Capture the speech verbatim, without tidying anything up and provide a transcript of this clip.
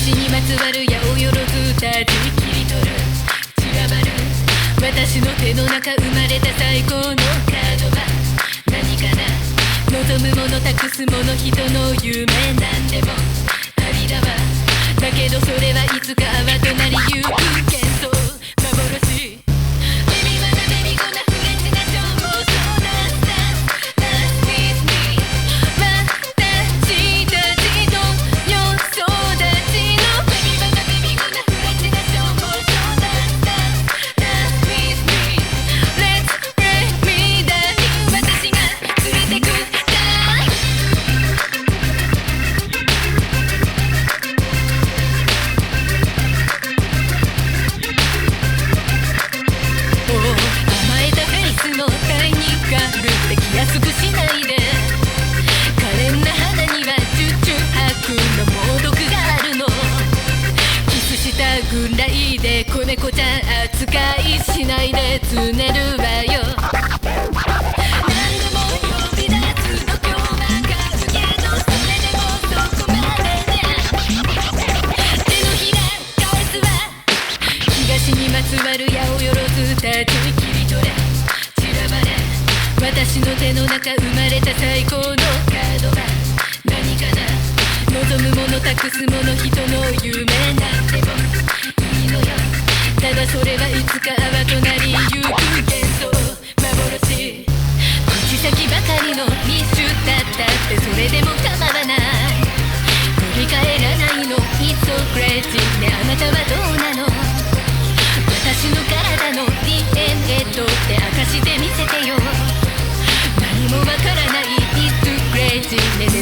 東にまつわる八百万たち切り取る散らばる私の手の中生まれた最高のカードは何かな。望むもの託すもの人の夢なんでもありだわ。だけどそれはいつか泡となりゆく幻想幻。Baby wanna baby gonnaフレンチな情報そうだった Dance with me 私たちと予想立ちの Baby wanna baby gonnaフレンチな情報そうだった Dance with me Let's break me down 私が連れてく安くしないで可憐な肌にはチュチュ吐くの猛毒があるの。キスしたぐらいで子猫ちゃん扱いしないでつねるわよ。何度も呼び出す度胸はかるけどそれでもそこまでね。手のひら返すわ東にまつわる八百万たち切り取れ散らばれ私の手の中生まれた最高のカードは何かな。望むもの託すもの人の夢なんでもいいのよ。ただそれはいつか泡となりゆく幻想幻。口先ばかりのミスだったってそれでも構わない。振り返らないの It's so crazy ね。あなたはどうなの。私の体の ディーエヌエー とって明かしてみせてよ。何もわからない It's crazy ね。